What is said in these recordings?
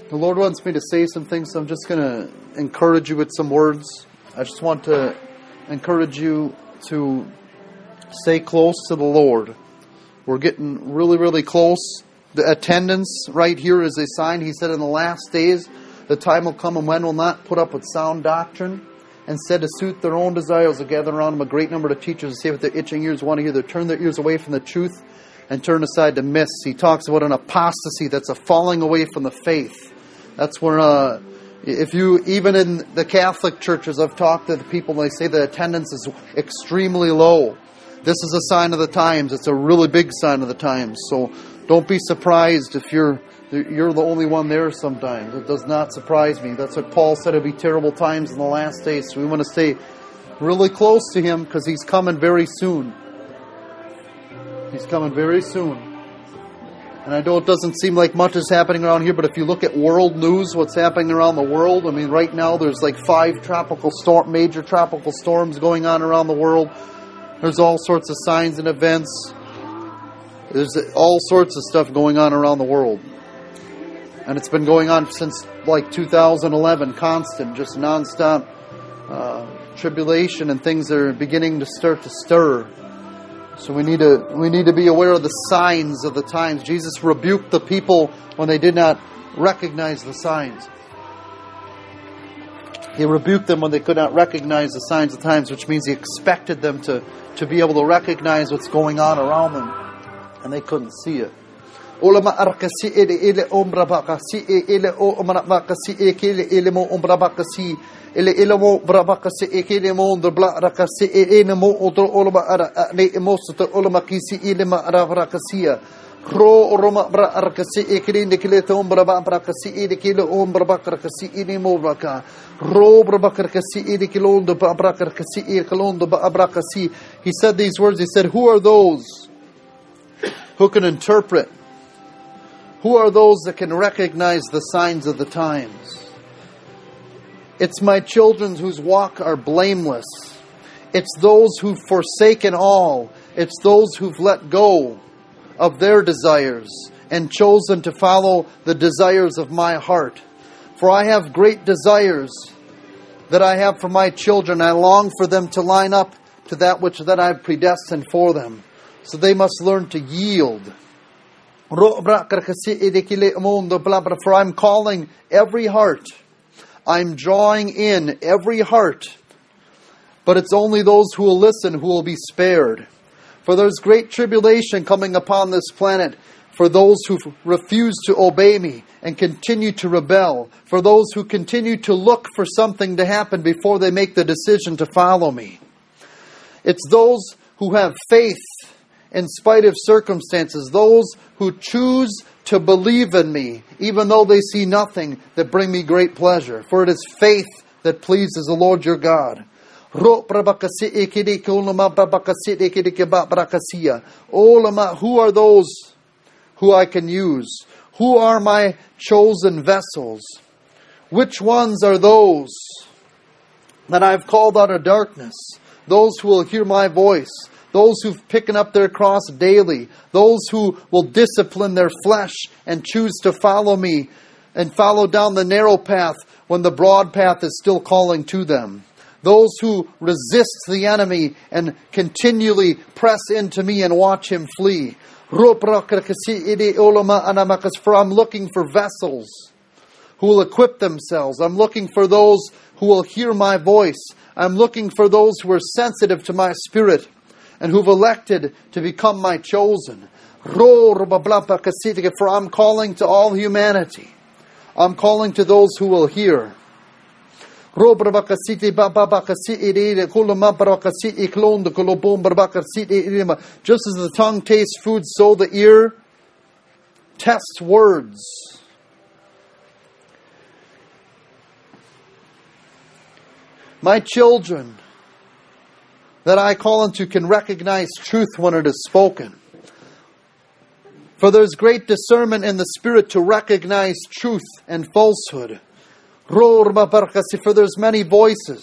The Lord wants me to say some things, so I'm just going to encourage you with some words. I just want to encourage you to stay close to the Lord. We're getting really, really close. The attendance right here is a sign. He said in the last days, the time will come and men will not put up with sound doctrine. Instead, to suit their own desires, will gather around them a great number of teachers to say what their itching ears want to hear. They'll turn their ears away from the truth and turn aside to myths. He talks about an apostasy that's a falling away from the faith. That's where, if you, even in the Catholic churches, I've talked to the people, they say the attendance is extremely low. This is a sign of the times. It's a really big sign of the times. So don't be surprised if you're the only one there sometimes. It does not surprise me. That's what Paul said. It'll be terrible times in the last days. So we want to stay really close to Him because He's coming very soon. He's coming very soon. And I know it doesn't seem like much is happening around here, but if you look at world news, what's happening around the world, I mean, right now there's like 5 major tropical storms going on around the world. There's all sorts of signs and events. There's all sorts of stuff going on around the world. And it's been going on since like 2011, constant, just nonstop tribulation and things that are beginning to start to stir. So we need to be aware of the signs of the times. Jesus rebuked the people when they did not recognize the signs. He rebuked them when they could not recognize the signs of the times, which means He expected them to be able to recognize what's going on around them. And they couldn't see it. Ele ilamo brabakasi ekilemo ndbla rakasi enemo odro olma ara ne emosto olma kisi ilema aravakasia ro roma bra rakasi ekilinde kileto braba brakasi edikilo brabakasi enemo braka ro brabakasi edikilo ndbrakasi ekilo ndbrakasi. He said these words. He said, who are those who can interpret? Who are those that can recognize the signs of the times? It's my children whose walk are blameless. It's those who've forsaken all. It's those who've let go of their desires and chosen to follow the desires of my heart. For I have great desires that I have for my children. I long for them to line up to that which that I've predestined for them. So they must learn to yield. For I'm calling every heart. I'm drawing in every heart. But it's only those who will listen who will be spared. For there's great tribulation coming upon this planet for those who refuse to obey me and continue to rebel. For those who continue to look for something to happen before they make the decision to follow me. It's those who have faith in spite of circumstances. Those who choose to believe in me, even though they see nothing, that bring me great pleasure. For it is faith that pleases the Lord your God. Who are those who I can use? Who are my chosen vessels? Which ones are those that I've called out of darkness? Those who will hear my voice. Those who've picking up their cross daily. Those who will discipline their flesh and choose to follow me and follow down the narrow path when the broad path is still calling to them. Those who resist the enemy and continually press into me and watch him flee. For I'm looking for vessels who will equip themselves. I'm looking for those who will hear my voice. I'm looking for those who are sensitive to my spirit and who've elected to become my chosen. For I'm calling to all humanity. I'm calling to those who will hear. Just as the tongue tastes food, so the ear tests words. My children that I call into can recognize truth when it is spoken. For there's great discernment in the Spirit to recognize truth and falsehood. For there's many voices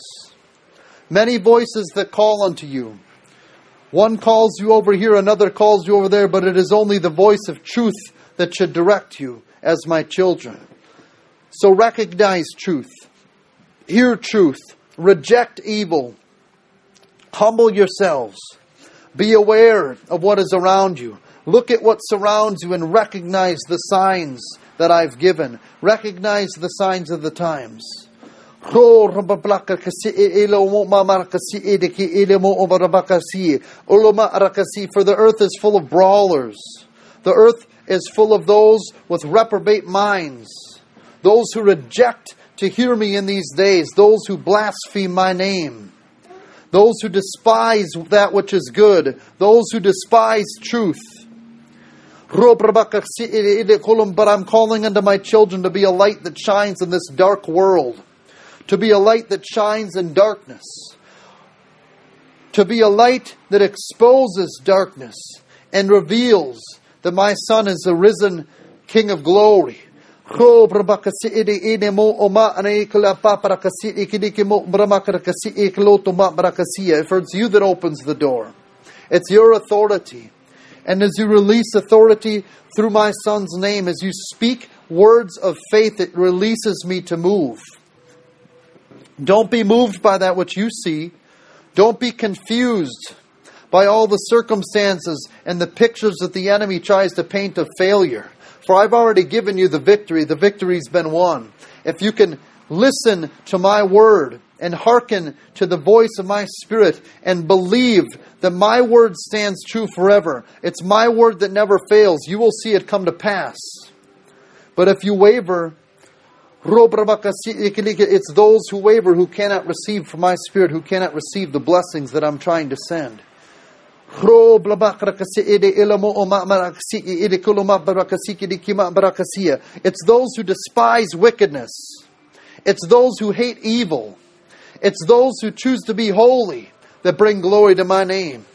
that call unto you. One calls you over here, another calls you over there, but it is only the voice of truth that should direct you as my children. So recognize truth. Hear truth. Reject evil. Humble yourselves. Be aware of what is around you. Look at what surrounds you and recognize the signs that I've given. Recognize the signs of the times. For the earth is full of brawlers. The earth is full of those with reprobate minds. Those who reject to hear me in these days. Those who blaspheme my name. Those who despise that which is good. Those who despise truth. But I'm calling unto my children to be a light that shines in this dark world. To be a light that shines in darkness. To be a light that exposes darkness and reveals that my Son is the risen King of glory. For it's you that opens the door. It's your authority. And as you release authority through my Son's name, as you speak words of faith, it releases me to move. Don't be moved by that which you see. Don't be confused by all the circumstances and the pictures that the enemy tries to paint of failure. For I've already given you the victory. The victory's been won. If you can listen to my word and hearken to the voice of my Spirit and believe that my word stands true forever. It's my word that never fails. You will see it come to pass. But if you waver, it's those who waver who cannot receive from my Spirit, who cannot receive the blessings that I'm trying to send. It's those who despise wickedness. It's those who hate evil. It's those who choose to be holy that bring glory to my name.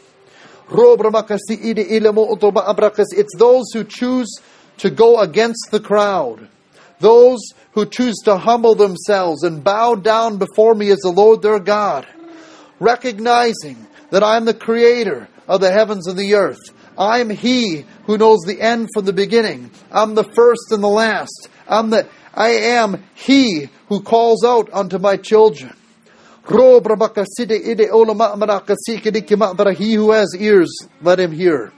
It's those who choose to go against the crowd. Those who choose to humble themselves and bow down before me as the Lord their God. Recognizing that I am the creator of the heavens and the earth. I am He who knows the end from the beginning. I'm the first and the last. I am He who calls out unto my children. He who has ears, let him hear.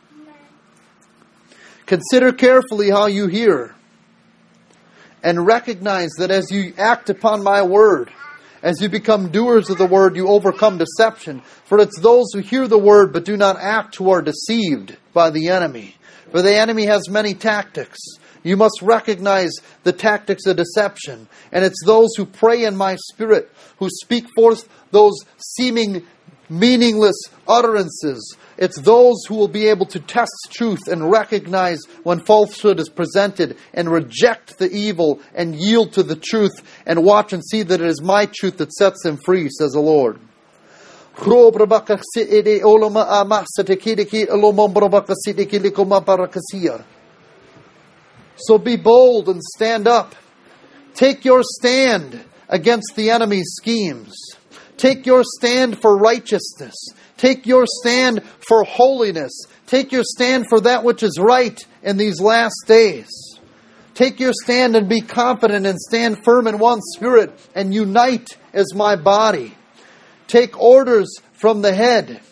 Consider carefully how you hear. And recognize that as you act upon my word, as you become doers of the word, you overcome deception. For it's those who hear the word but do not act who are deceived by the enemy. For the enemy has many tactics. You must recognize the tactics of deception. And it's those who pray in my Spirit, who speak forth those seeming meaningless utterances. It's those who will be able to test truth and recognize when falsehood is presented and reject the evil and yield to the truth and watch and see that it is my truth that sets them free, says the Lord. So be bold and stand up. Take your stand against the enemy's schemes. Take your stand for righteousness. Take your stand for holiness. Take your stand for that which is right in these last days. Take your stand and be confident and stand firm in one spirit and unite as my body. Take orders from the head.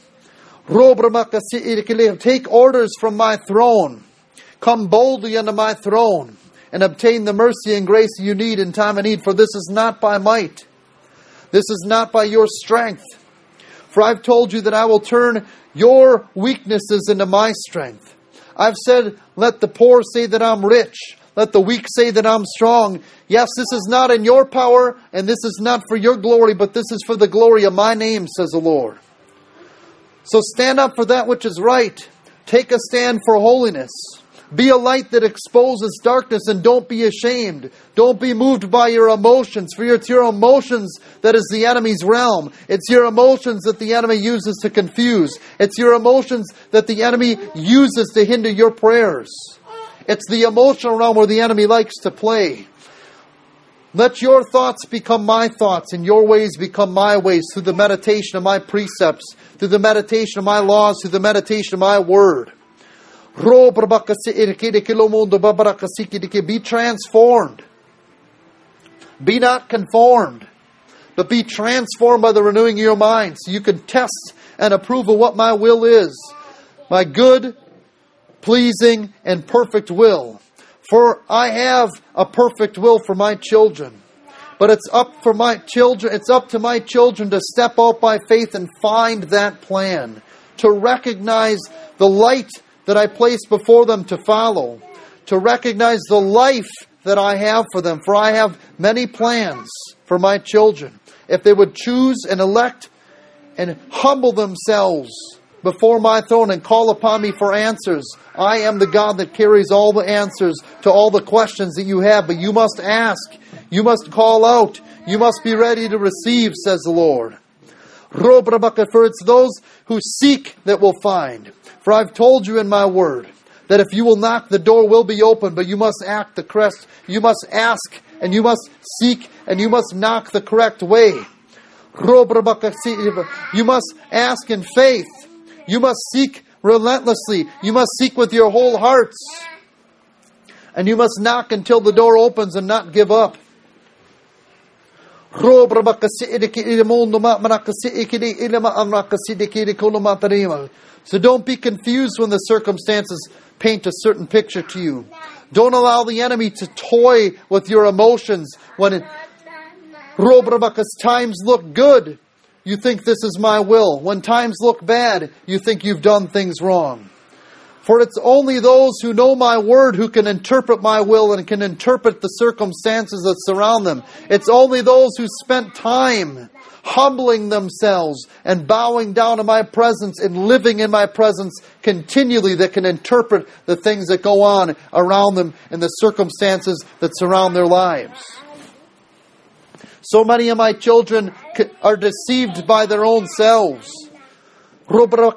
Take orders from my throne. Come boldly unto my throne and obtain the mercy and grace you need in time of need. For this is not by might. This is not by your strength. For I've told you that I will turn your weaknesses into my strength. I've said, let the poor say that I'm rich. Let the weak say that I'm strong. Yes, this is not in your power, and this is not for your glory, but this is for the glory of my name, says the Lord. So stand up for that which is right. Take a stand for holiness. Be a light that exposes darkness, and don't be ashamed. Don't be moved by your emotions, for it's your emotions that is the enemy's realm. It's your emotions that the enemy uses to confuse. It's your emotions that the enemy uses to hinder your prayers. It's the emotional realm where the enemy likes to play. Let your thoughts become my thoughts, and your ways become my ways, through the meditation of my precepts, through the meditation of my laws, through the meditation of my word. Be transformed. Be not conformed, but be transformed by the renewing of your mind, so you can test and approve of what my will is, my good, pleasing, and perfect will. For I have a perfect will for my children. But it's up to my children to step out by faith and find that plan, to recognize the light that I place before them to follow, to recognize the life that I have for them. For I have many plans for my children. If they would choose and elect and humble themselves before my throne and call upon me for answers, I am the God that carries all the answers to all the questions that you have. But you must ask. You must call out. You must be ready to receive, says the Lord. For it's those who seek that will find. For I've told you in my word that if you will knock, the door will be open, but you must act the correct. You must ask, and you must seek, and you must knock the correct way. You must ask in faith. You must seek relentlessly. You must seek with your whole hearts. And you must knock until the door opens and not give up. So don't be confused when the circumstances paint a certain picture to you. Don't allow the enemy to toy with your emotions. When times look good, you think this is my will. When times look bad, you think you've done things wrong. For it's only those who know my word who can interpret my will and can interpret the circumstances that surround them. It's only those who spent time humbling themselves and bowing down in my presence and living in my presence continually that can interpret the things that go on around them and the circumstances that surround their lives. So many of my children are deceived by their own selves. They try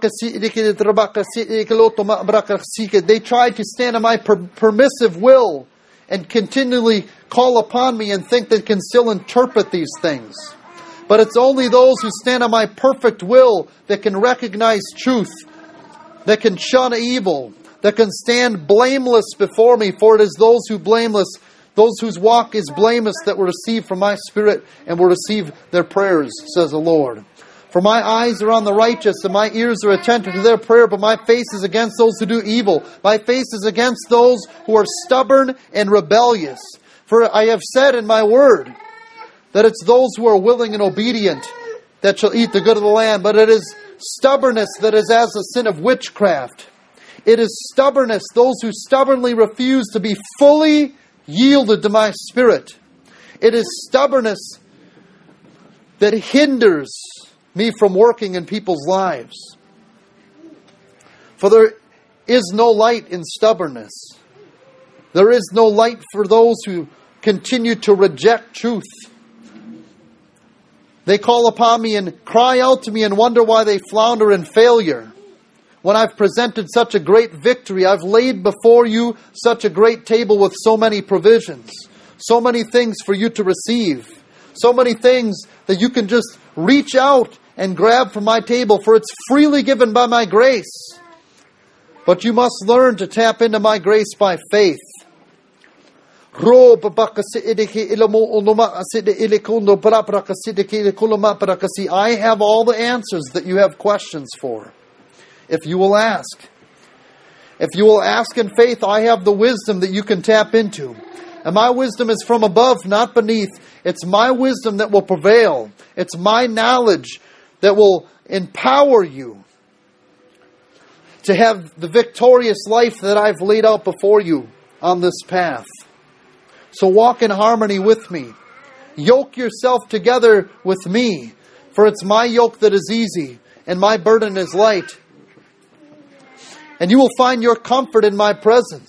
to stand on my permissive will and continually call upon me and think they can still interpret these things. But it's only those who stand on my perfect will that can recognize truth, that can shun evil, that can stand blameless before me. For it is those whose walk is blameless that will receive from my Spirit and will receive their prayers, says the Lord. For my eyes are on the righteous, and my ears are attentive to their prayer, but my face is against those who do evil. My face is against those who are stubborn and rebellious. For I have said in my word that it's those who are willing and obedient that shall eat the good of the land. But it is stubbornness that is as the sin of witchcraft. It is stubbornness, those who stubbornly refuse to be fully yielded to my Spirit. It is stubbornness that hinders me from working in people's lives. For there is no light in stubbornness. There is no light for those who continue to reject truth. They call upon me and cry out to me and wonder why they flounder in failure. When I've presented such a great victory, I've laid before you such a great table with so many provisions, so many things for you to receive, so many things that you can just reach out and grab from my table, for it's freely given by my grace. But you must learn to tap into my grace by faith. I have all the answers that you have questions for. If you will ask. If you will ask in faith, I have the wisdom that you can tap into. And my wisdom is from above, not beneath. It's my wisdom that will prevail. It's my knowledge that will empower you to have the victorious life that I've laid out before you on this path. So walk in harmony with me. Yoke yourself together with me, for it's my yoke that is easy and my burden is light. And you will find your comfort in my presence.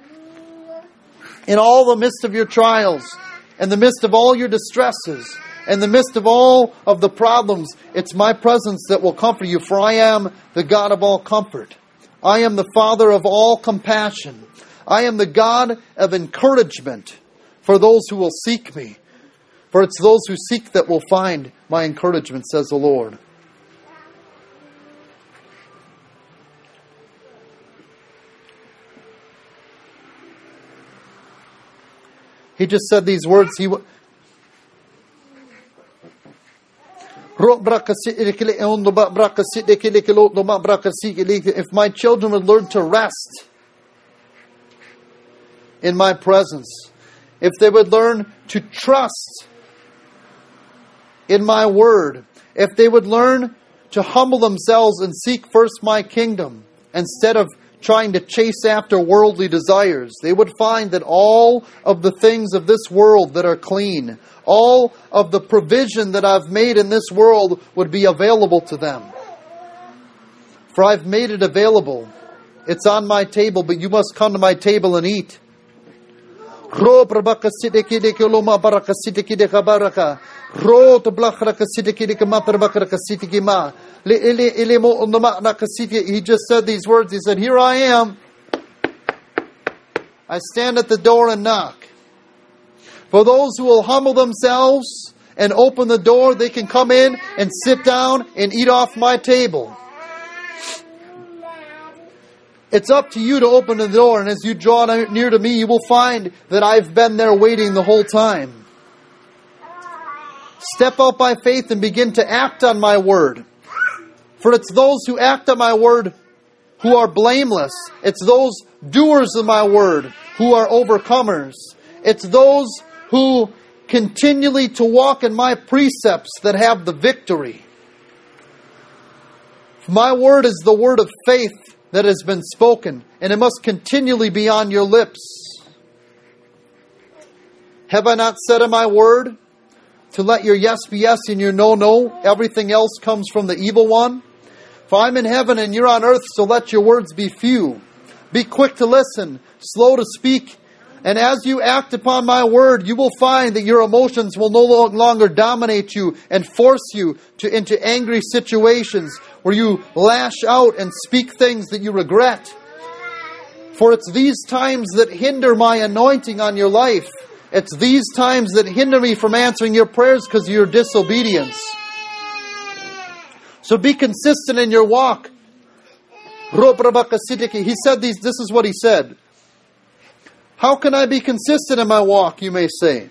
In all the midst of your trials, in the midst of all your distresses, in the midst of all of the problems, it's my presence that will comfort you, for I am the God of all comfort. I am the Father of all compassion. I am the God of encouragement for those who will seek me. For it's those who seek that will find my encouragement, says the Lord. He just said these words. If my children would learn to rest in my presence, if they would learn to trust in my word, if they would learn to humble themselves and seek first my kingdom instead of trying to chase after worldly desires, they would find that all of the things of this world that are clean, all of the provision that I've made in this world would be available to them. For I've made it available. It's on my table, but you must come to my table and eat. Ro brabaka sidiki de koloma baraka sidiki de kabaraka. Ro to blachraka sidiki de kamatrabaka sidiki ma. He just said these words. He said, "Here I am. I stand at the door and knock. For those who will humble themselves and open the door, they can come in and sit down and eat off my table." It's up to you to open the door, and as you draw near to me, you will find that I've been there waiting the whole time. Step out by faith and begin to act on my word. For it's those who act on my word who are blameless. It's those doers of my word who are overcomers. It's those who continually to walk in my precepts that have the victory. My word is the word of faith that has been spoken, and it must continually be on your lips. Have I not said in my word to let your yes be yes and your no, no? Everything else comes from the evil one. For I'm in heaven and you're on earth, so let your words be few. Be quick to listen, slow to speak. And as you act upon my word, you will find that your emotions will no longer dominate you and force you into angry situations where you lash out and speak things that you regret. For it's these times that hinder my anointing on your life. It's these times that hinder me from answering your prayers because of your disobedience. So be consistent in your walk. He said this is what he said. How can I be consistent in my walk, you may say?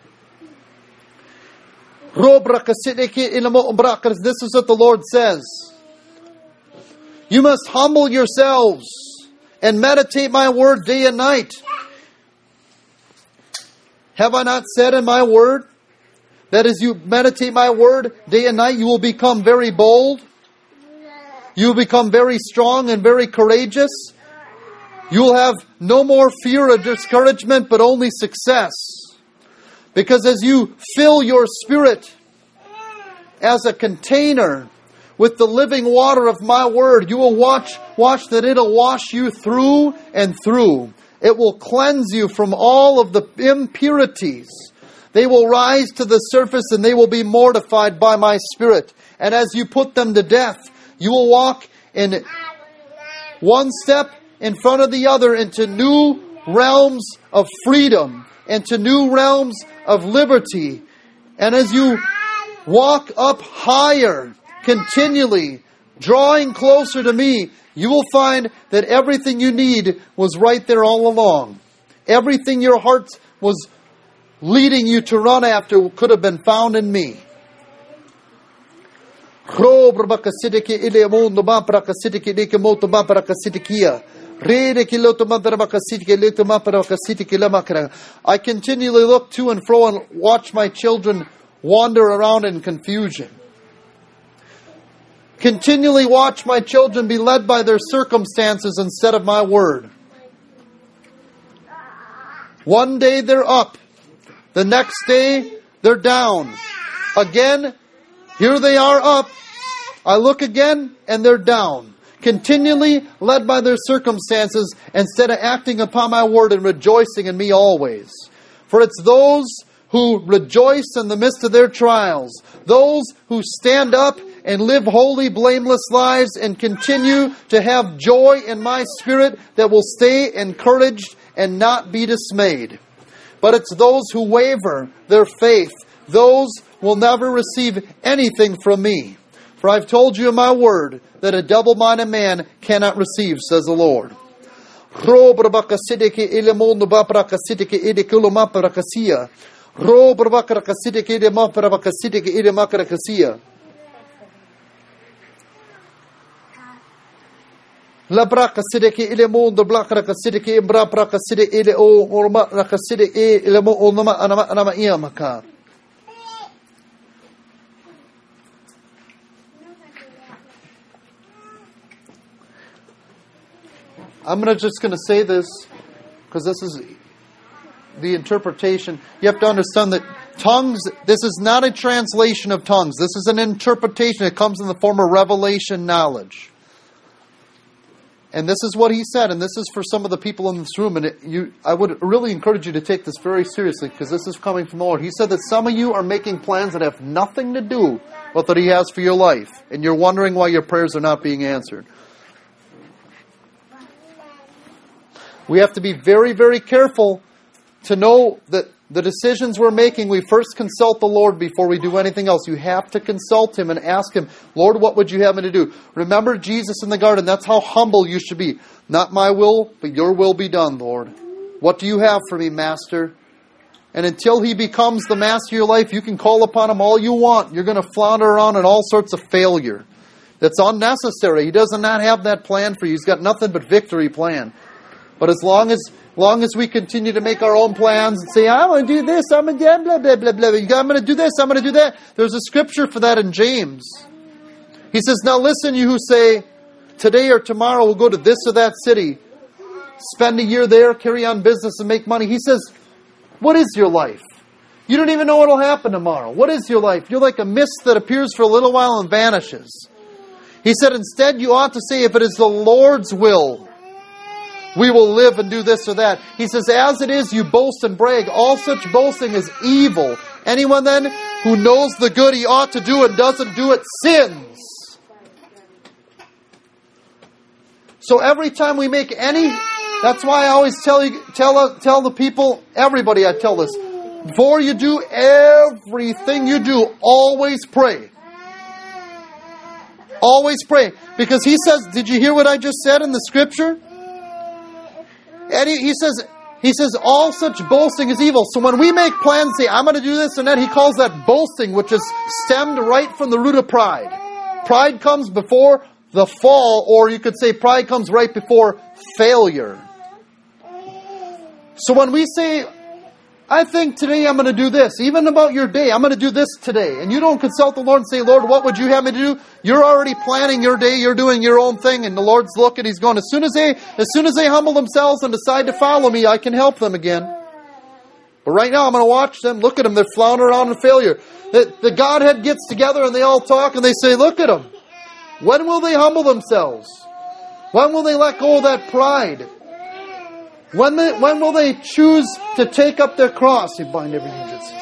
This is what the Lord says. You must humble yourselves and meditate my word day and night. Have I not said in my word that as you meditate my word day and night, you will become very bold? You will become very strong and very courageous. You will have no more fear or discouragement, but only success. Because as you fill your spirit as a container with the living water of my word, you will watch that it'll wash you through and through. It will cleanse you from all of the impurities. They will rise to the surface and they will be mortified by my spirit. And as you put them to death, you will walk in one step in front of the other into new realms of freedom, into new realms of liberty. And as you walk up higher, continually drawing closer to me, you will find that everything you need was right there all along. Everything your heart was leading you to run after could have been found in me. I continually look to and fro and watch my children wander around in confusion. Continually watch my children be led by their circumstances instead of my word. One day they're up. The next day they're down. Again, here they are up. I look again and they're down. Continually led by their circumstances instead of acting upon my word and rejoicing in me always. For it's those who rejoice in the midst of their trials, those who stand up and live holy, blameless lives and continue to have joy in my spirit that will stay encouraged and not be dismayed. But it's those who waver their faith. Those will never receive anything from me. For I've told you in my word that a double-minded man cannot receive, says the Lord. Labraka sideke ile mo the blakraka sideke imbrabraka sideke ile o orma raka sideke ile mo onama anama iamaka. I'm just going to say this because this is the interpretation. You have to understand that tongues, this is not a translation of tongues. This is an interpretation. It comes in the form of revelation knowledge. And this is what he said, and this is for some of the people in this room. And I would really encourage you to take this very seriously because this is coming from the Lord. He said that some of you are making plans that have nothing to do with what He has for your life. And you're wondering why your prayers are not being answered. We have to be very, very careful to know that the decisions we're making, we first consult the Lord before we do anything else. You have to consult Him and ask Him, Lord, what would you have me to do? Remember Jesus in the garden. That's how humble you should be. Not my will, but your will be done, Lord. What do you have for me, Master? And until He becomes the master of your life, you can call upon Him all you want. You're going to flounder around in all sorts of failure. That's unnecessary. He does not have that plan for you. He's got nothing but victory plan. But as long as we continue to make our own plans and say, I'm going to do this, I'm going to do blah, blah, blah, blah. I'm going to do this, I'm going to do that. There's a scripture for that in James. He says, now listen, you who say, today or tomorrow we'll go to this or that city, spend a year there, carry on business and make money. He says, what is your life? You don't even know what will happen tomorrow. What is your life? You're like a mist that appears for a little while and vanishes. He said, instead you ought to say, if it is the Lord's will, we will live and do this or that. He says, as it is, you boast and brag. All such boasting is evil. Anyone then who knows the good he ought to do and doesn't do it sins. So every time we make any, that's why I always tell the people, everybody I tell this, before you do everything you do, always pray. Always pray. Because he says, did you hear what I just said in the scripture? And he says, all such boasting is evil. So when we make plans, say, I'm going to do this and that, he calls that boasting, which is stemmed right from the root of pride. Pride comes before the fall, or you could say pride comes right before failure. So when we say, I think today I'm going to do this, even about your day, I'm going to do this today, and you don't consult the Lord and say, Lord, what would you have me to do? You're already planning your day, you're doing your own thing, and the Lord's looking, He's going, as soon as they humble themselves and decide to follow me, I can help them again. But right now I'm going to watch them, look at them, they're floundering around in failure. The Godhead gets together and they all talk and they say, look at them. When will they humble themselves? When will they let go of that pride? When will they choose to take up their cross? You bind every hindrance.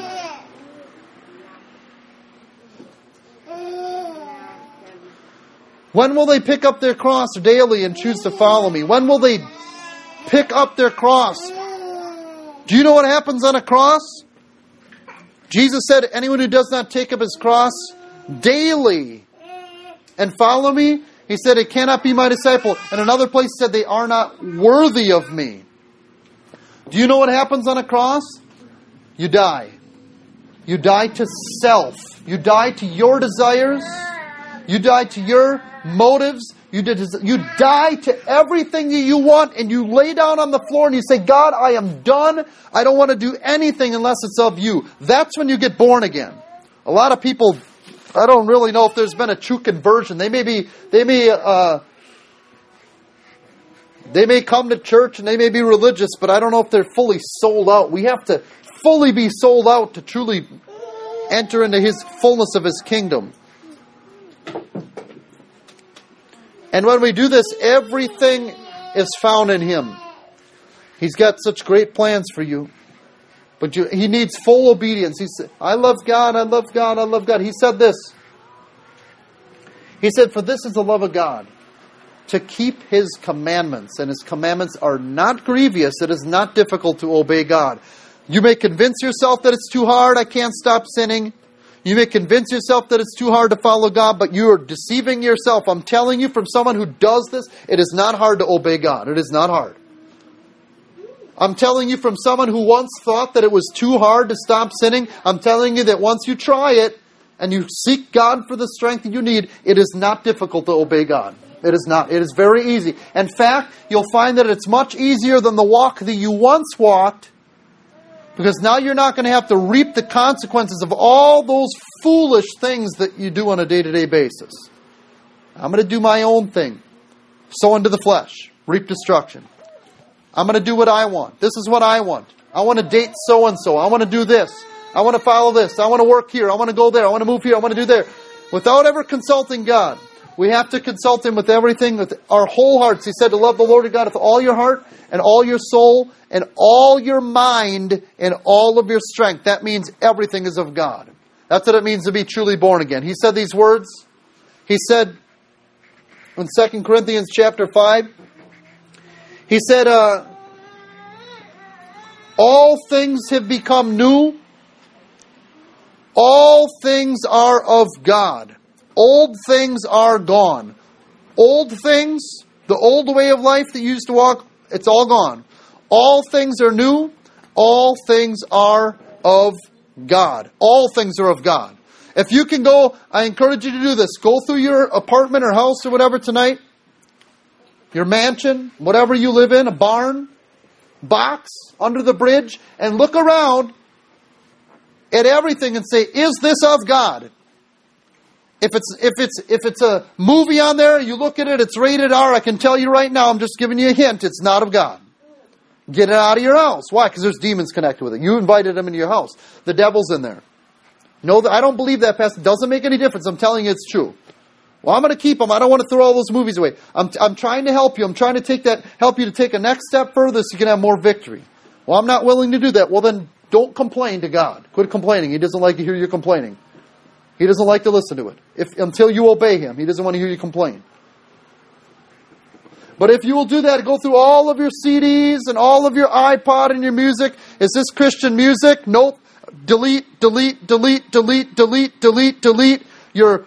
When will they pick up their cross daily and choose to follow me? When will they pick up their cross? Do you know what happens on a cross? Jesus said, anyone who does not take up his cross daily and follow me, He said, it cannot be my disciple. And another place he said, they are not worthy of me. Do you know what happens on a cross? You die. You die to self. You die to your desires. You die to your motives. You die to everything that you want, and you lay down on the floor and you say, God, I am done. I don't want to do anything unless it's of you. That's when you get born again. A lot of people, I don't really know if there's been a true conversion. They may come to church and they may be religious, but I don't know if they're fully sold out. We have to fully be sold out to truly enter into His fullness of His kingdom. And when we do this, everything is found in Him. He's got such great plans for you. But He needs full obedience. He said, I love God, I love God, I love God. He said this. He said, for this is the love of God, to keep His commandments. And His commandments are not grievous. It is not difficult to obey God. You may convince yourself that it's too hard, I can't stop sinning. You may convince yourself that it's too hard to follow God, but you are deceiving yourself. I'm telling you from someone who does this, it is not hard to obey God. It is not hard. I'm telling you from someone who once thought that it was too hard to stop sinning. I'm telling you that once you try it and you seek God for the strength that you need, it is not difficult to obey God. It is not. It is very easy. In fact, you'll find that it's much easier than the walk that you once walked, because now you're not going to have to reap the consequences of all those foolish things that you do on a day-to-day basis. I'm going to do my own thing. Sow into the flesh. Reap destruction. I'm going to do what I want. This is what I want. I want to date so-and-so. I want to do this. I want to follow this. I want to work here. I want to go there. I want to move here. I want to do there. Without ever consulting God. We have to consult Him with everything, with our whole hearts. He said to love the Lord your God with all your heart and all your soul and all your mind and all of your strength. That means everything is of God. That's what it means to be truly born again. He said these words. He said in 2 Corinthians chapter 5, he said, all things have become new. All things are of God. Old things are gone. Old things, the old way of life that you used to walk, it's all gone. All things are new. All things are of God. All things are of God. If you can go, I encourage you to do this. Go through your apartment or house or whatever tonight. Your mansion, whatever you live in, a barn, box, under the bridge, and look around at everything and say, is this of God? If it's a movie on there, you look at it, it's rated R, I can tell you right now, I'm just giving you a hint, it's not of God. Get it out of your house. Why? Because there's demons connected with it. You invited them into your house. The devil's in there. No, I don't believe that, Pastor. It doesn't make any difference. I'm telling you it's true. Well, I'm going to keep them. I don't want to throw all those movies away. I'm trying to help you. I'm trying to help you to take a next step further so you can have more victory. Well, I'm not willing to do that. Well, then don't complain to God. Quit complaining. He doesn't like to hear you complaining. He doesn't like to listen to it. Until you obey Him, He doesn't want to hear you complain. But if you will do that, go through all of your CDs and all of your iPod and your music. Is this Christian music? Nope. Delete, delete, delete, delete, delete, delete, delete. Your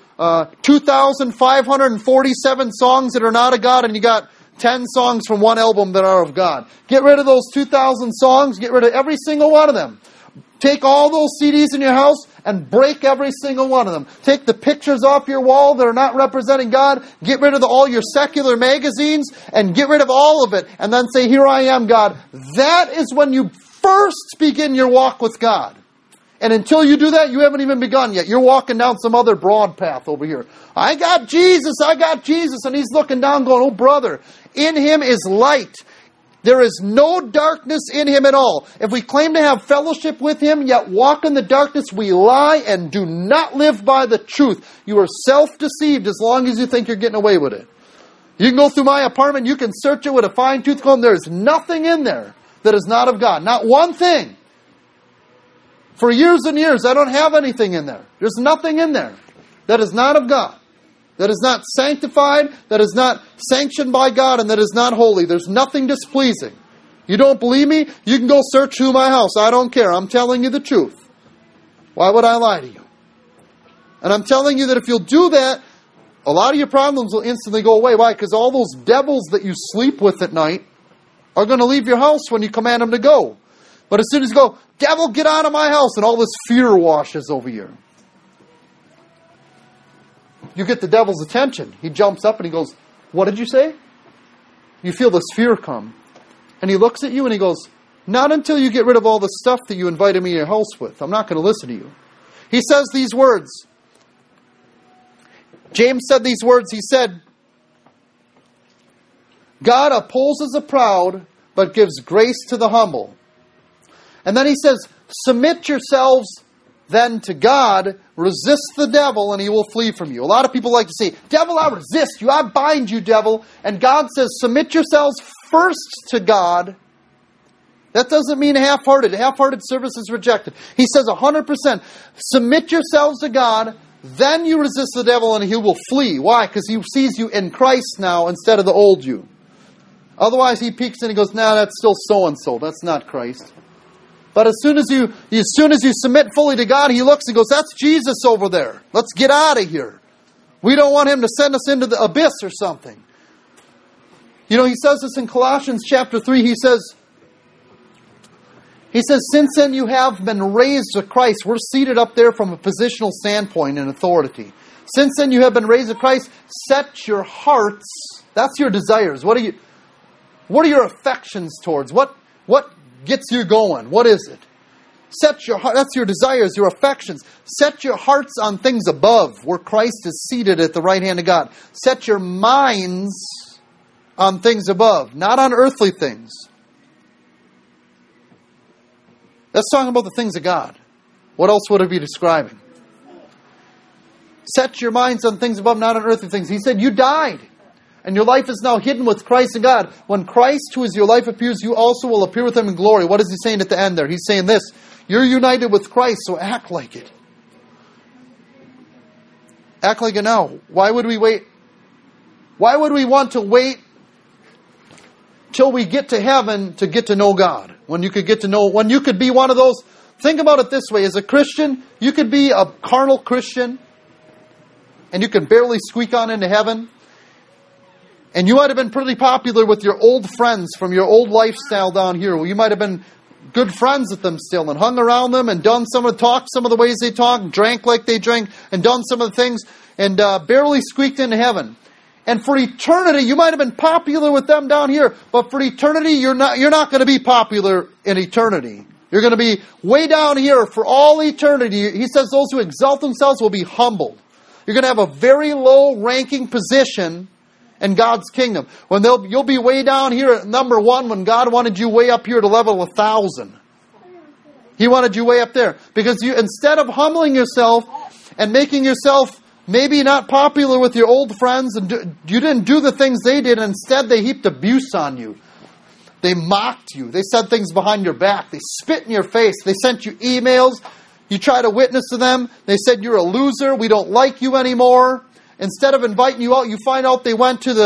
2,547 songs that are not of God, and you got 10 songs from one album that are of God. Get rid of those 2,000 songs. Get rid of every single one of them. Take all those CDs in your house and break every single one of them. Take the pictures off your wall that are not representing God. Get rid of all your secular magazines and get rid of all of it. And then say, here I am, God. That is when you first begin your walk with God. And until you do that, you haven't even begun yet. You're walking down some other broad path over here. I got Jesus. And He's looking down going, oh brother, in Him is light. There is no darkness in Him at all. If we claim to have fellowship with Him, yet walk in the darkness, we lie and do not live by the truth. You are self-deceived as long as you think you're getting away with it. You can go through my apartment, you can search it with a fine-tooth comb. There's nothing in there that is not of God. Not one thing. For years and years, I don't have anything in there. There's nothing in there that is not of God. That is not sanctified, that is not sanctioned by God, and that is not holy. There's nothing displeasing. You don't believe me? You can go search through my house. I don't care. I'm telling you the truth. Why would I lie to you? And I'm telling you that if you'll do that, a lot of your problems will instantly go away. Why? Because all those devils that you sleep with at night are going to leave your house when you command them to go. But as soon as you go, devil, get out of my house, and all this fear washes over you. You get the devil's attention. He jumps up and he goes, what did you say? You feel this fear come. And he looks at you and he goes, not until you get rid of all the stuff that you invited me to your house with. I'm not going to listen to you. He says these words. James said these words. He said, God opposes the proud, but gives grace to the humble. And then he says, submit yourselves then to God, resist the devil, and he will flee from you. A lot of people like to say, devil, I resist you, I bind you, devil. And God says, submit yourselves first to God. That doesn't mean half-hearted. Half-hearted service is rejected. He says 100%. Submit yourselves to God, then you resist the devil, and he will flee. Why? Because he sees you in Christ now instead of the old you. Otherwise, he peeks and he goes, nah, that's still so-and-so. That's not Christ. But as soon as you submit fully to God, He looks and goes, that's Jesus over there. Let's get out of here. We don't want Him to send us into the abyss or something. You know, He says this in Colossians chapter 3. He says, since then you have been raised to Christ. We're seated up there from a positional standpoint in authority. Since then you have been raised with Christ. Set your hearts, that's your desires. What are your affections towards? What gets you going? What is it? Set your heart, that's your desires, your affections. Set your hearts on things above, where Christ is seated at the right hand of God. Set your minds on things above, not on earthly things. That's talking about the things of God. What else would it be describing? Set your minds on things above, not on earthly things. He said, you died, and your life is now hidden with Christ in God. When Christ, who is your life, appears, you also will appear with Him in glory. What is He saying at the end there? He's saying this: you're united with Christ, so act like it. Act like it now. Why would we wait? Why would we want to wait till we get to heaven to get to know God? When you could be one of those. Think about it this way. As a Christian, you could be a carnal Christian, and you can barely squeak on into heaven. And you might have been pretty popular with your old friends from your old lifestyle down here. Well, you might have been good friends with them still and hung around them and done some of the ways they talk, drank like they drank, and done some of the things, and barely squeaked into heaven. And for eternity, you might have been popular with them down here, but for eternity, you're not going to be popular in eternity. You're going to be way down here for all eternity. He says those who exalt themselves will be humbled. You're going to have a very low-ranking position in God's kingdom. You'll be way down here at number 1 when God wanted you way up here to level 1,000. He wanted you way up there. Because instead of humbling yourself and making yourself maybe not popular with your old friends, and you didn't do the things they did, instead they heaped abuse on you. They mocked you. They said things behind your back. They spit in your face. They sent you emails. You try to witness to them. They said you're a loser. We don't like you anymore. Instead of inviting you out, you find out find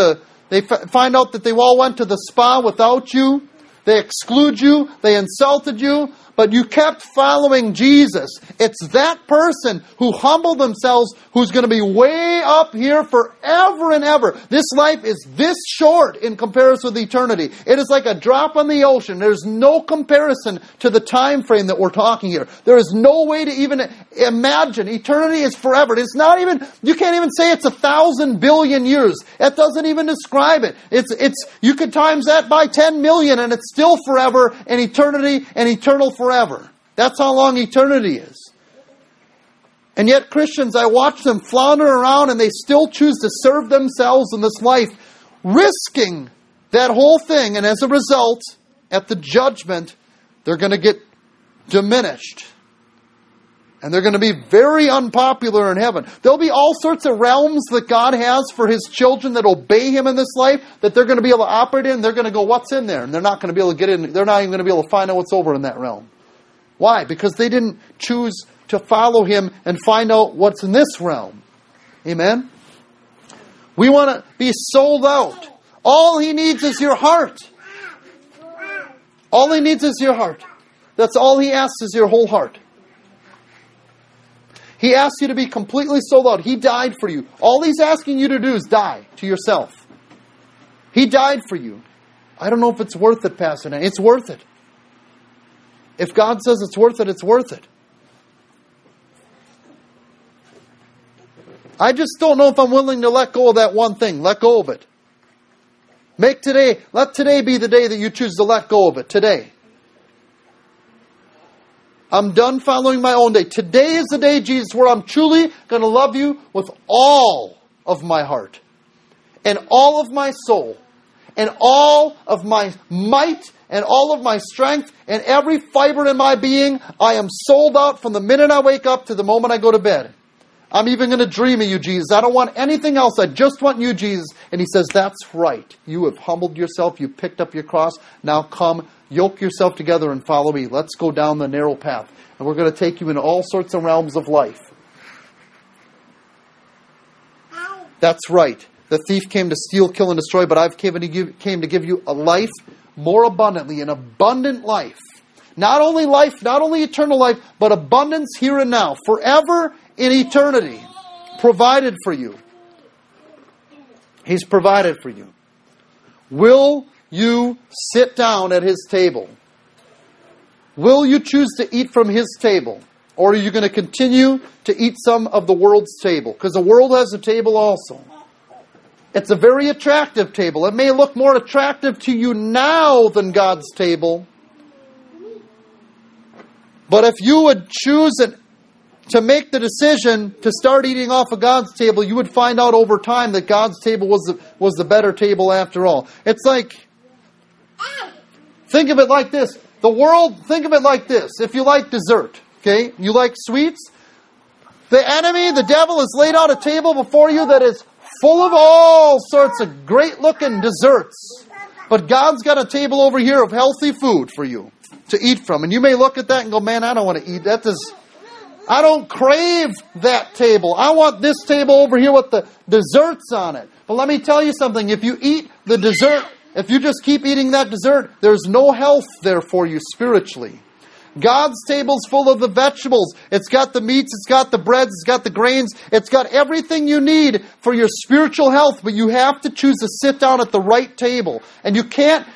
out that they all went to the spa without you. They exclude you. They insulted you. But you kept following Jesus. It's that person who humbled themselves who's going to be way up here forever and ever. This life is this short in comparison with eternity. It is like a drop on the ocean. There's no comparison to the time frame that we're talking here. There is no way to even imagine. Eternity is forever. It's not even, you can't even say it's 1,000 billion years. It doesn't even describe it. You could times that by 10 million and it's still forever and eternity and eternal forever. That's how long eternity is. And yet Christians, I watch them flounder around and they still choose to serve themselves in this life, risking that whole thing. And as a result, at the judgment, they're going to get diminished. And they're going to be very unpopular in heaven. There'll be all sorts of realms that God has for His children that obey Him in this life that they're going to be able to operate in. They're going to go, what's in there? And they're not going to be able to get in. They're not even going to be able to find out what's over in that realm. Why? Because they didn't choose to follow Him and find out what's in this realm. Amen? We want to be sold out. All He needs is your heart. All He needs is your heart. That's all He asks is your whole heart. He asks you to be completely sold out. He died for you. All He's asking you to do is die to yourself. He died for you. I don't know if it's worth it, Pastor Dan. It's worth it. If God says it's worth it, it's worth it. I just don't know if I'm willing to let go of that one thing. Let go of it. Let today be the day that you choose to let go of it. Today. I'm done following my own day. Today is the day, Jesus, where I'm truly going to love you with all of my heart and all of my soul and all of my might and all of my strength and every fiber in my being. I am sold out from the minute I wake up to the moment I go to bed. I'm even going to dream of you, Jesus. I don't want anything else. I just want you, Jesus. And He says, that's right. You have humbled yourself. You picked up your cross. Now come, yoke yourself together and follow me. Let's go down the narrow path. And we're going to take you into all sorts of realms of life. That's right. The thief came to steal, kill, and destroy, but I've came to give you a life more abundantly, an abundant life. Not only life, not only eternal life, but abundance here and now, forever in eternity, provided for you. He's provided for you. Will you sit down at His table? Will you choose to eat from His table? Or are you going to continue to eat some of the world's table? Because the world has a table also. It's a very attractive table. It may look more attractive to you now than God's table. But if you would choose to make the decision to start eating off of God's table, you would find out over time that God's table was the better table after all. It's like, think of it like this. The world, think of it like this. If you like dessert, okay, you like sweets, the enemy, the devil, has laid out a table before you that is full of all sorts of great-looking desserts. But God's got a table over here of healthy food for you to eat from. And you may look at that and go, man, I don't want to eat that. I don't crave that table. I want this table over here with the desserts on it. But let me tell you something. If you eat the dessert, if you just keep eating that dessert, there's no health there for you spiritually. God's table's full of the vegetables. It's got the meats, it's got the breads, it's got the grains. It's got everything you need for your spiritual health. But you have to choose to sit down at the right table. And you can't...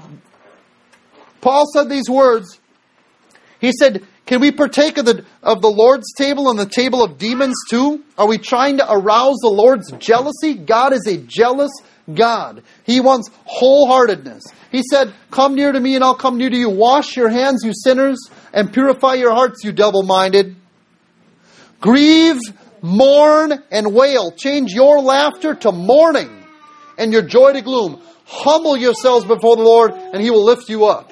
Paul said these words. He said, can we partake of the Lord's table and the table of demons too? Are we trying to arouse the Lord's jealousy? God is a jealous God. He wants wholeheartedness. He said, come near to me and I'll come near to you. Wash your hands, you sinners, and purify your hearts, you double-minded. Grieve, mourn, and wail. Change your laughter to mourning and your joy to gloom. Humble yourselves before the Lord and He will lift you up.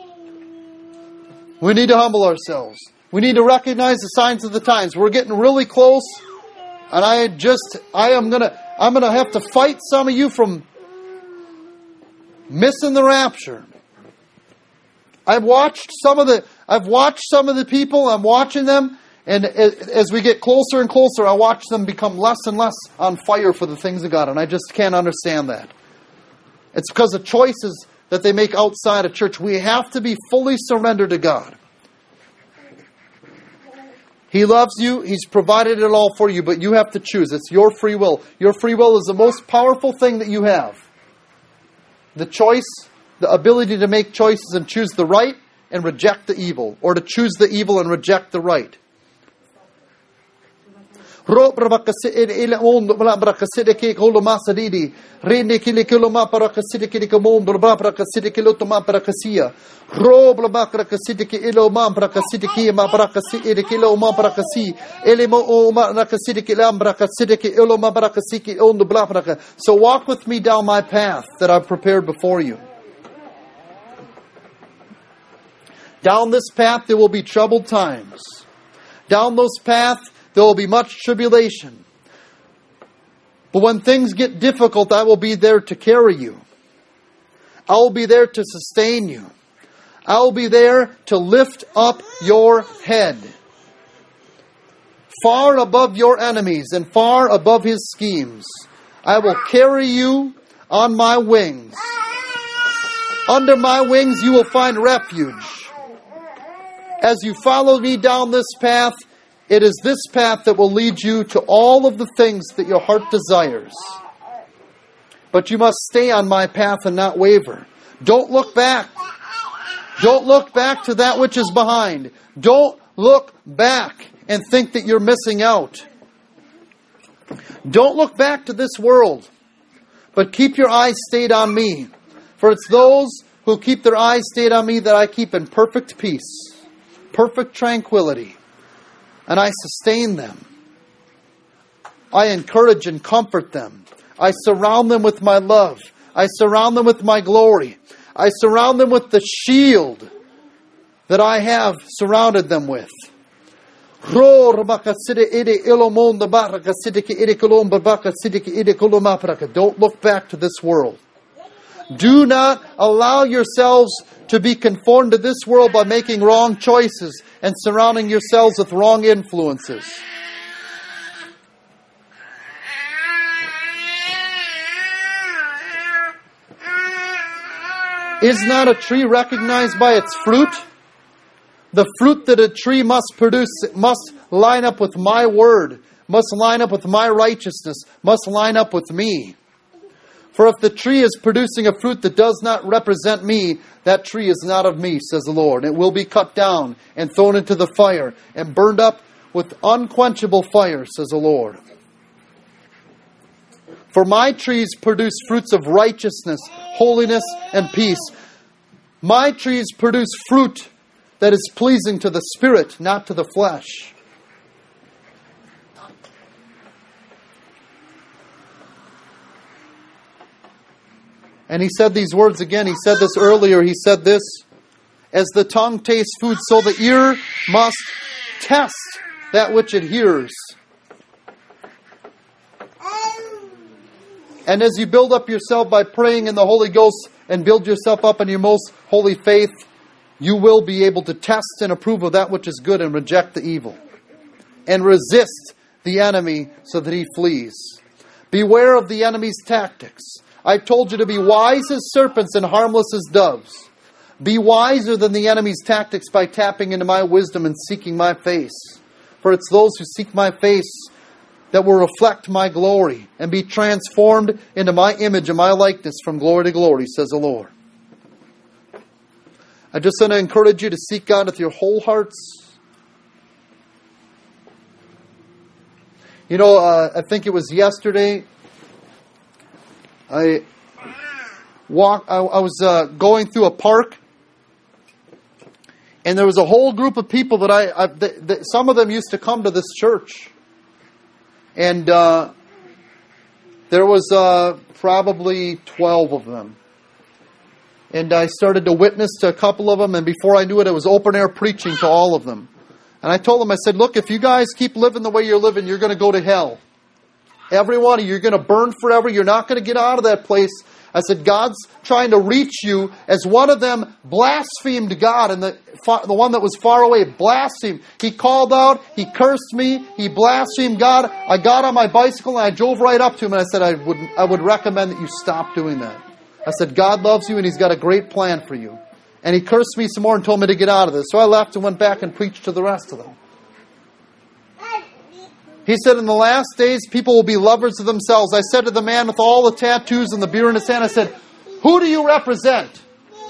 We need to humble ourselves. We need to recognize the signs of the times. We're getting really close, and I'm gonna have to fight some of you from missing the rapture. I've watched some of the people. I'm watching them, and as we get closer and closer, I watch them become less and less on fire for the things of God, and I just can't understand that. It's because of choices that they make outside of church. We have to be fully surrendered to God. He loves you. He's provided it all for you, but you have to choose. It's your free will. Your free will is the most powerful thing that you have. The choice, the ability to make choices and choose the right and reject the evil, or to choose the evil and reject the right. So walk with me down my path that I've prepared before you. Down this path there will be troubled times. Down this path there will be much tribulation. But when things get difficult, I will be there to carry you. I will be there to sustain you. I will be there to lift up your head. Far above your enemies and far above his schemes. I will carry you on my wings. Under my wings you will find refuge. As you follow me down this path, it is this path that will lead you to all of the things that your heart desires. But you must stay on my path and not waver. Don't look back. Don't look back to that which is behind. Don't look back and think that you're missing out. Don't look back to this world, but keep your eyes stayed on me. For it's those who keep their eyes stayed on me that I keep in perfect peace, perfect tranquility. And I sustain them. I encourage and comfort them. I surround them with my love. I surround them with my glory. I surround them with the shield that I have surrounded them with. Don't look back to this world. Do not allow yourselves to be conformed to this world by making wrong choices and surrounding yourselves with wrong influences. Is not a tree recognized by its fruit? The fruit that a tree must produce must line up with my word, must line up with my righteousness, must line up with me. For if the tree is producing a fruit that does not represent me, that tree is not of me, says the Lord. It will be cut down and thrown into the fire and burned up with unquenchable fire, says the Lord. For my trees produce fruits of righteousness, holiness, and peace. My trees produce fruit that is pleasing to the Spirit, not to the flesh. And he said these words again. He said this earlier. He said this, as the tongue tastes food, so the ear must test that which it hears. And as you build up yourself by praying in the Holy Ghost and build yourself up in your most holy faith, you will be able to test and approve of that which is good and reject the evil. And resist the enemy so that he flees. Beware of the enemy's tactics. I told you to be wise as serpents and harmless as doves. Be wiser than the enemy's tactics by tapping into my wisdom and seeking my face. For it's those who seek my face that will reflect my glory and be transformed into my image and my likeness from glory to glory, says the Lord. I just want to encourage you to seek God with your whole hearts. You know, I think it was yesterday, I was going through a park, and there was a whole group of people that some of them used to come to this church. And there was probably 12 of them. And I started to witness to a couple of them, and before I knew it, I was open air preaching to all of them. And I told them, I said, look, if you guys keep living the way you're living, you're going to go to hell. Every one of you, you're going to burn forever. You're not going to get out of that place. I said, God's trying to reach you, as one of them blasphemed God, and the one that was far away blasphemed. He called out, he cursed me, he blasphemed God. I got on my bicycle and I drove right up to him, and I said, I would recommend that you stop doing that. I said, God loves you and He's got a great plan for you. And he cursed me some more and told me to get out of this. So I left and went back and preached to the rest of them. He said, in the last days, people will be lovers of themselves. I said to the man with all the tattoos and the beer in his hand, I said, who do you represent?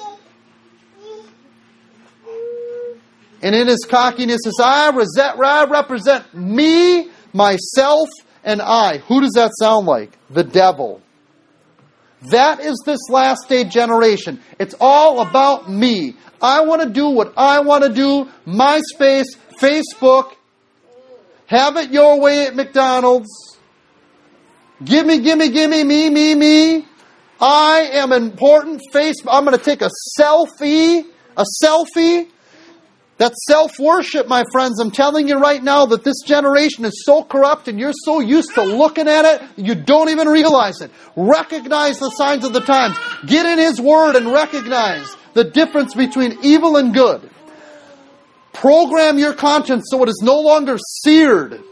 And in his cockiness, he says, I represent me, myself, and I. Who does that sound like? The devil. That is this last day generation. It's all about me. I want to do what I want to do. MySpace, Facebook. Have it your way at McDonald's. Gimme, me. I am important. I'm going to take a selfie. That's self-worship, my friends. I'm telling you right now that this generation is so corrupt and you're so used to looking at it, you don't even realize it. Recognize the signs of the times. Get in His Word and recognize the difference between evil and good. Program your conscience so it is no longer seared.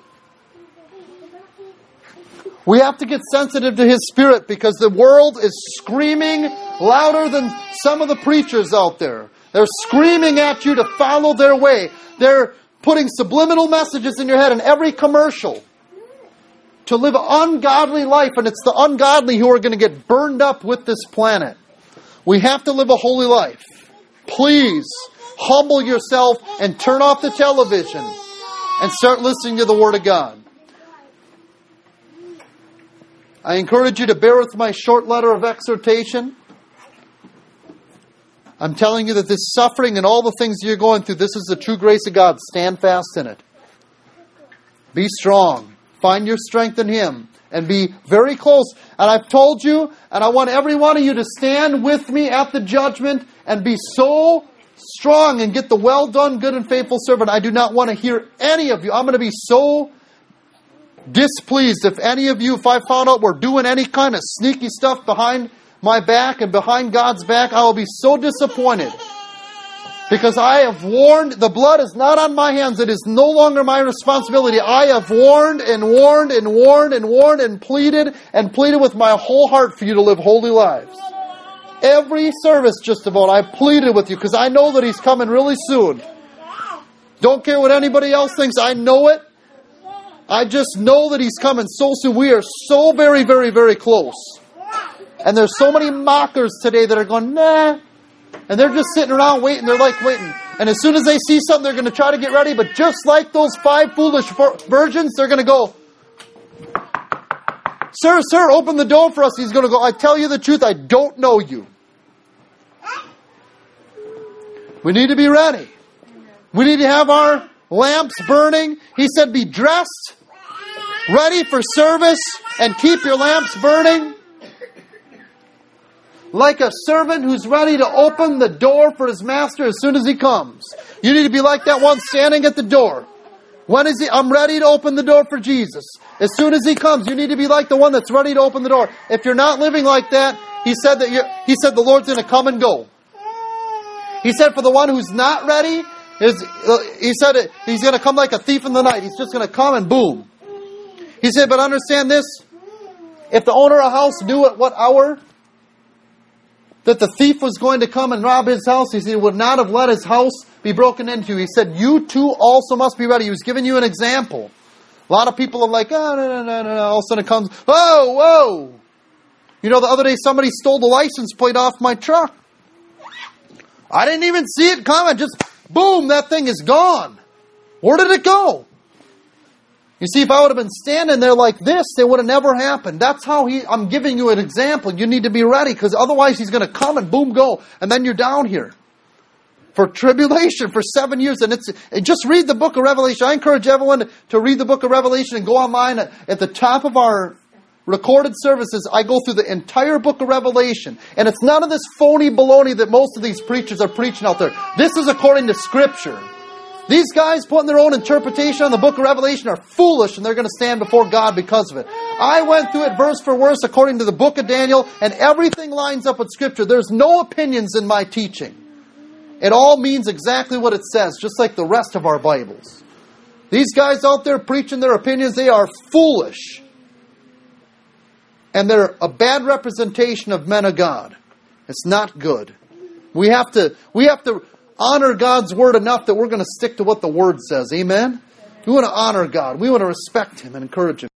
We have to get sensitive to His Spirit because the world is screaming louder than some of the preachers out there. They're screaming at you to follow their way. They're putting subliminal messages in your head in every commercial to live an ungodly life, and it's the ungodly who are going to get burned up with this planet. We have to live a holy life. Please humble yourself and turn off the television and start listening to the Word of God. I encourage you to bear with my short letter of exhortation. I'm telling you that this suffering and all the things you're going through, this is the true grace of God. Stand fast in it. Be strong. Find your strength in Him. And be very close. And I've told you, and I want every one of you to stand with me at the judgment and be so strong and get the well done, good and faithful servant. I do not want to hear any of you. I'm going to be so displeased if any of you, if I found out we're doing any kind of sneaky stuff behind my back and behind God's back, I will be so disappointed. Because I have warned, the blood is not on my hands. It is no longer my responsibility. I have warned and pleaded with my whole heart for you to live holy lives. Every service just about, I pleaded with you because I know that He's coming really soon. Don't care what anybody else thinks. I know it. I just know that He's coming so soon. We are so very, very, very close. And there's so many mockers today that are going, nah. And they're just sitting around waiting. They're like waiting. And as soon as they see something, they're going to try to get ready. But just like those 5 foolish virgins, they're going to go, Sir, open the door for us. He's going to go, I tell you the truth, I don't know you. We need to be ready. We need to have our lamps burning. He said, be dressed, ready for service, and keep your lamps burning. Like a servant who's ready to open the door for his master as soon as he comes. You need to be like that one standing at the door. When is he? I'm ready to open the door for Jesus. As soon as he comes, you need to be like the one that's ready to open the door. If you're not living like that, he said the Lord's going to come and go. He said for the one who's not ready, he said he's going to come like a thief in the night. He's just going to come and boom. He said, but understand this. If the owner of a house knew at what hour that the thief was going to come and rob his house, he said he would not have let his house be broken into. He said, you too also must be ready. He was giving you an example. A lot of people are like, oh, no. All of a sudden it comes, whoa. You know, the other day somebody stole the license plate off my truck. I didn't even see it coming. Just boom, that thing is gone. Where did it go? You see, if I would have been standing there like this, it would have never happened. That's how I'm giving you an example. You need to be ready, because otherwise he's going to come and boom, go. And then you're down here for tribulation for 7 years. And just read the book of Revelation. I encourage everyone to read the book of Revelation and go online. At the top of our recorded services, I go through the entire book of Revelation. And it's none of this phony baloney that most of these preachers are preaching out there. This is according to Scripture. These guys putting their own interpretation on the book of Revelation are foolish, and they're going to stand before God because of it. I went through it verse for verse according to the book of Daniel, and everything lines up with Scripture. There's no opinions in my teaching. It all means exactly what it says, just like the rest of our Bibles. These guys out there preaching their opinions, they are foolish. And they're a bad representation of men of God. It's not good. We have to honor God's Word enough that we're going to stick to what the Word says. Amen? We want to honor God. We want to respect Him and encourage Him.